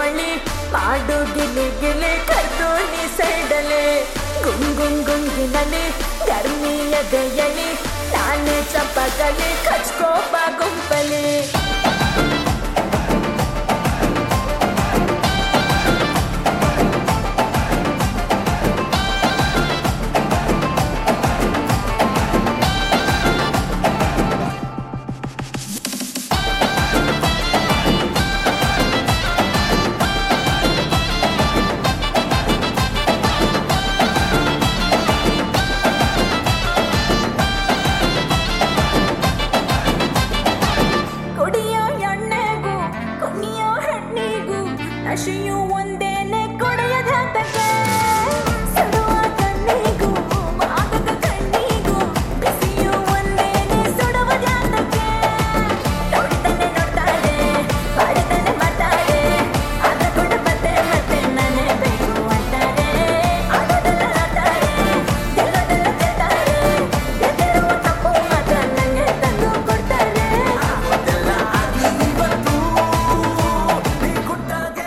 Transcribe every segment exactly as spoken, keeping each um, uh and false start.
ಚಳುವಳಿ ಮಾಡು ಗಿಲಿ ಗಿಲಿ ಕರ್ತೂನಿ ಸೈಡಲೆ ಗುಂಗುಂಗ್ ಗುಂಗಿನಲ್ಲಿ ಗರ್ಮಿಯ ದಯಲಿ ನಾನೇ ಚಪ್ಪಗಲಿ ಕಚ್ಕೋಪ ಗುಂಪಲಿ ನಶೆಯು ಒಂದೇನೆ ಕೊಡೆಯದ ಹಂತಕ್ಕೆ ಸಡುವ ಕಣ್ಣಿಗೂ ಮಾದಕ ಕಣ್ಣಿಗೂ ಬಿಸಿಯು ಒಂದೇನೆ ಸುಡುವ ಜಾತಕ್ಕೆ ನೋಡ್ತಾನೆ ನೋಡ್ತಾಳೆ ಬಾಡಿತಾನೆ ಮಾಡ್ತಾಳೆ ಆದ ಕೂಡ ಮತ್ತೆ ಮತ್ತೆ ನಾನೇ ಬೇಕು ಅಂತಾರೆ ಆಡೋದೆಲ್ಲ ಆಡ್ತಾಳೆ ಗೆಲ್ಲೋದೆಲ್ಲ ಗೆಲ್ತಾರೆ ಗೆದ್ದಿರುವ ತಪ್ಪು ಮಾತ್ರ ನಂಗೆ ತಂದು ಕೊಡ್ತಾರೆ ಆಗೋದೆಲ್ಲ ಆಗಿ ಇವತ್ತು ನೀ ಕೊಟ್ಟಾಗೆ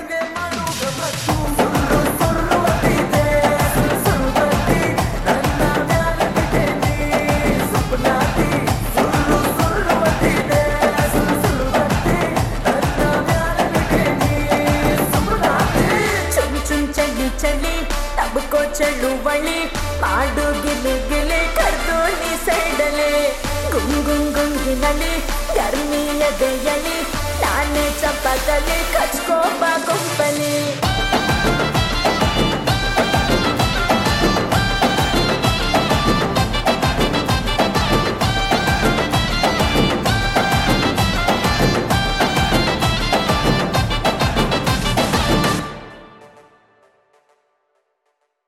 ಚಳಿ ತಬಕೋ ಚಳುವಳಿ ಮಾಡು ಗಿಲಿ ಗಿಲಿ ಕರ್ತೂನಿ ಸೈಡಲೆ ಗುಂಗುಂಗ್ ಗುಂಗಿನಲ್ಲಿ ಗರ್ಮಿಯ ದೆಯಲಿ ನಾನೇ ಚಪ್ಪಗಲಿ ಕಚ್ಕೋಪ ಗುಂಪಲಿ